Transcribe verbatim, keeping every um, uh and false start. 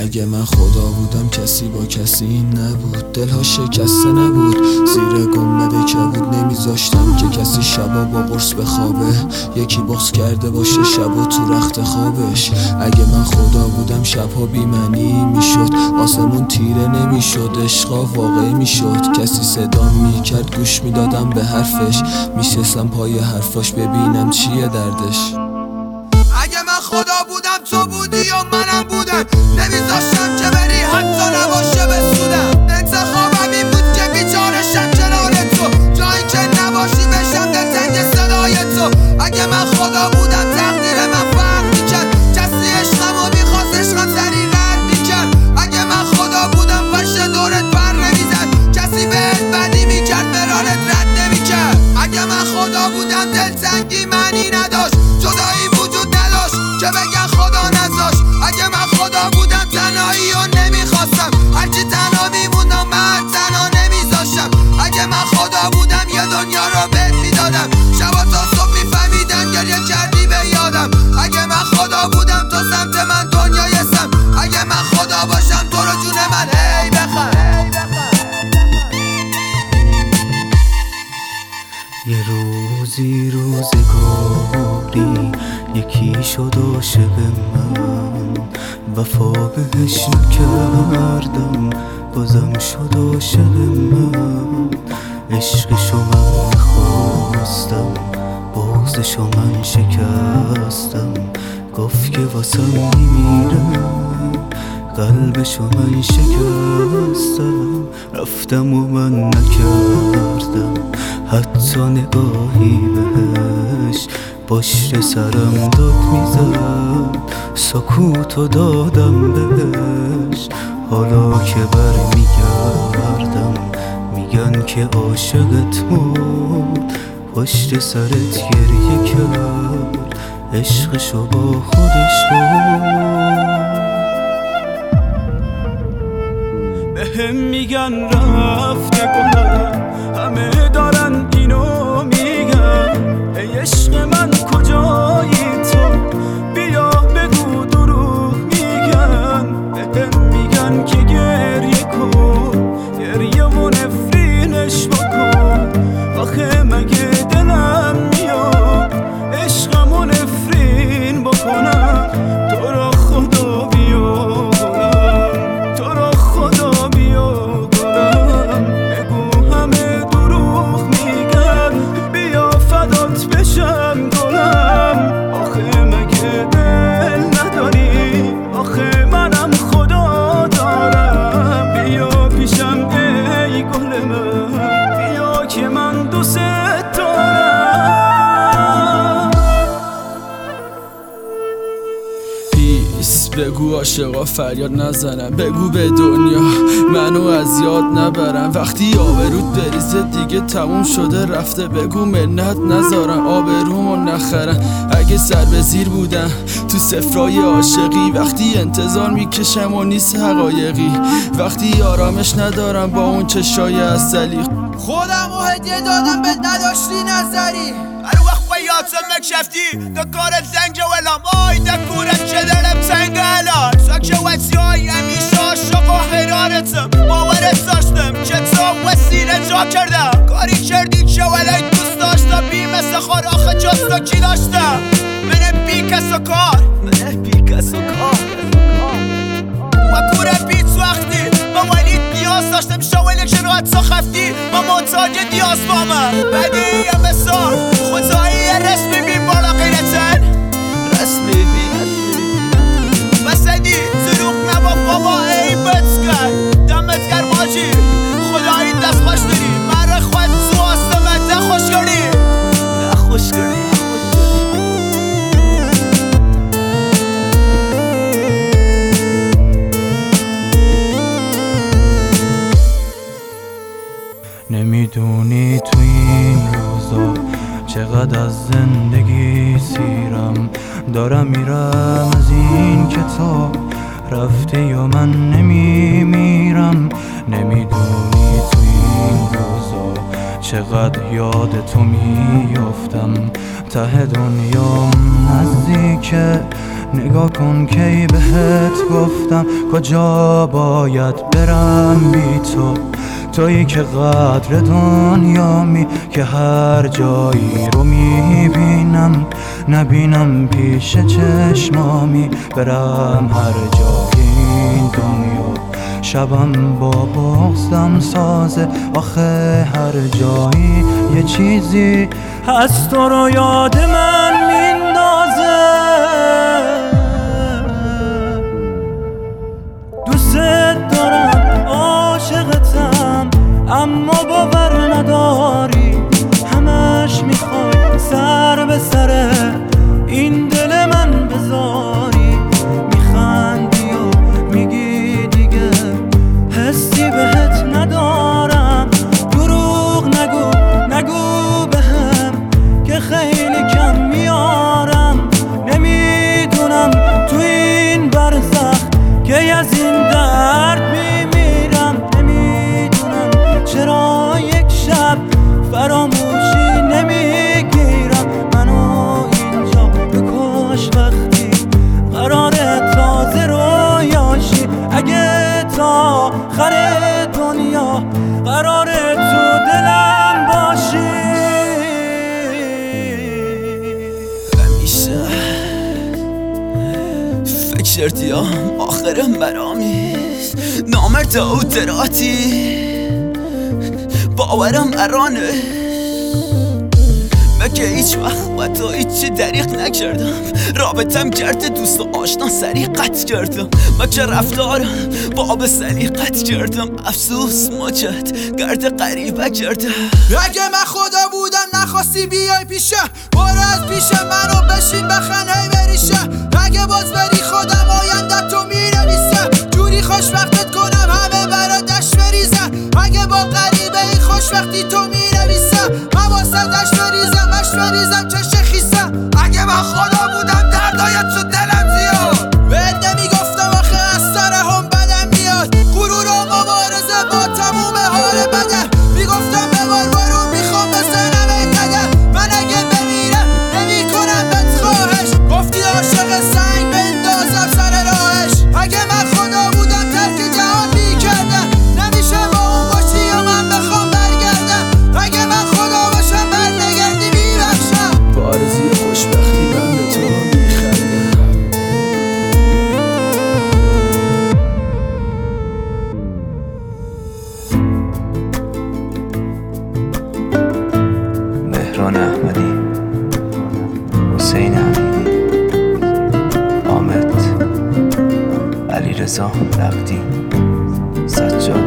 اگه من خدا بودم کسی با کسی این نبود، دلها شکسته نبود، زیر گنبد کبود نمیذاشتم که کسی شبا با قرص بخوابه، یکی بغض کرده باشه شبا تو رخت خوابش. اگه من خدا بودم شبها بی‌معنی میشد، آسمون تیره نمیشد، عشقا واقعی میشد، کسی صدا میکرد گوش میدادم به حرفش، میشستم پای حرفاش ببینم چیه دردش. اگه من خدا بودم تو بودی و منم بودم، نمیذاشتم که بری حتی نباشه بسودم. انتخابم این بود که بیچارشم کنار تو، جایی که نباشی بشم دلتنگ صدای تو. اگه من خدا بودم تقدیر من فرق میکرد، کسی عشقمو میخواست عشقم سری رد میکرد. اگه من خدا بودم فرش دورت پر نمیزد، کسی بهت بدی میکرد برانت رد نمیکرد. اگه من خدا بودم دلتنگی معنی نداشت، جدایی وجود نداشت که بگن خدا نذاش. اگه من خدا بودم تنهایی و نمیخواستم، هرچی تنها میموندم من تنها نمیذاشتم. اگه من خدا بودم یه دنیا رو بهت میدادم، شبا تا صبح میفهمیدم گریه کردی به یادم. اگه من خدا بودم تو سمت من دنیای سم، اگه من خدا باشم تو رو جون من هی بخر. یه روزی روزگاری یکی شد عاشق من، وفا بهش نکردم بازم شد عاشق من. عشقشو من خواستم بغضشو من شکستم، گفت که واسم میمیره قلبشو من شکستم. رفتم و من نکردم حتی نگاهی بهش، پشت سرم داد میزد سکوتو دادم بهش. حالا که برمیگردم میگن که عاشقت بود، پشت سرت گریه کرد عشقشو با خودش بود. بهم میگن رفته گلم، همه دارن اینو میگن، ای عشق من کجایی تو بیا بگو دروغ میگن. بهم میگن که گریه کن، گریه و نفرینش بکن، آخه مگه دلم میاد عشقم و نفرین بکنم. تو را خدا بیا گلم، تو را خدا بیا گلم، بگو همه دروغ میگن، بیا فدات بشم گلم. آخه مگه دل نداری، آخه منم خدا دارم، بیا پیشم ای گل من، بیا که من دوست دارم. بگو عاشقا فریاد نزنم، بگو به دنیا منو از یاد نبرم. وقتی آبروت بریزه دیگه تموم شده رفته، بگو منت نذارم آبرومو نخرم. اگه سر به زیر بودم تو سفرای عاشقی، وقتی انتظار میکشم و نیست حقایقی، وقتی آرامش ندارم با اون چشای عسلی. خودم و هدیه دادم بهت نداشتی نظری، هر وقت بیاتم مکشفتی دکارت زنج و الام، آی دکورت چه دلم تنگ الان. ساکه وزی های همیشه عاشق و حیرانتم، باورت داشتم که تو وسیله جا کردم، کاری کردی که ولای دوست داشتم بی مثل خار، آخه جستا کی داشتم منه بی کس و کار، منه بی کس و کار و کوره بیت وقتی با ولید نیاز داشتم، شاوله که راحت ساخفتی با محتاج نیاز با من. بدی یه مثال خدایی رسمی بی بالا غیرتن، رسمی بی بسدی زروق نبا بابا ای بتگر دمت گر ماجی، خدایی دست خوش داری مره خود تو آستمت ده خوش کردی ده خوش کردی. نمیدونی تو این روزا چقدر از زندگی سیرم، دارم میرم از این کتاب رفته یا من نمیمیرم. نمیدونی تو این روزا چقدر یاد تو میافتم. ته دنیام نزدیکه، نگاه کن کی بهت گفتم کجا باید برم بی تو. تویی که قدر دنیامی، که هر جایی رو میبینم نبینم پیش چشمامی. برم هر جایی این دنیا، شبم با بغضم سازه. آخه هر جایی یه چیزی هست تو رو یاد من میندازه. دوست دارم، عاشقتم، اما باور نداری. همش میخوای سر به سر این دل من بذاری. میخندی و میگی دیگه حسی بهت ندارم. دروغ نگو نگو بهم که خیلی کم میارم. نمیدونم تو این برزخ که از این درد میمیرم. نمیدونم چرا یک شب فراموشی نمیگیرم. منو اینجا بکش وقتی قراره تازه رویاشی. اگه تا آخر دنیا قراره تو دلم باشی. همیشه فکر کردیم آخرم برامیز نامرد و دراتی باورم ارانه. مگه هیچ وقت با تو هیچی دریغ نکردم. رابطم کرده دوست و آشنا سریقت کردم. مگه رفتارم با آب سلیقت کردم. افسوس مجد گرد غریبه کرده. اگه من خدا بودم نخواستی بیای پیشه، برو از پیش منو بشین بخن هی بریشه. اگه باز بری خودم آینده تو مینویسه. جوری خوشبختت کنم همه برا دشت بریزه. اگه با غریبه ای خوشبختی تو مینویسه. من واسه دشت بریزم اش بریزم چش خیسه. اگه من خدا بودم دردایت تو دلم زیاد. بهت نمیگفتم آخه از سر هم بدم میاد. غرور و مبارزه با تموم حال بده. میگفتم ببار برو میخوام بزنم ای قدر. من اگه بمیرم نمی کنم بهت خواهش. گفتی عاشق سنگ بندازم سر راهش. اگه من خدا بودم ترک جهان میکردم. نمیشه با اون باشی یا من بخوام برگردم. اگه من خدا باشم برنگردی میبخشم. با آرزوی خوشبختی من به تو میخندم. مهران احمدی، حسین حمیدی، حامد، علیرضا نقدی، سجاد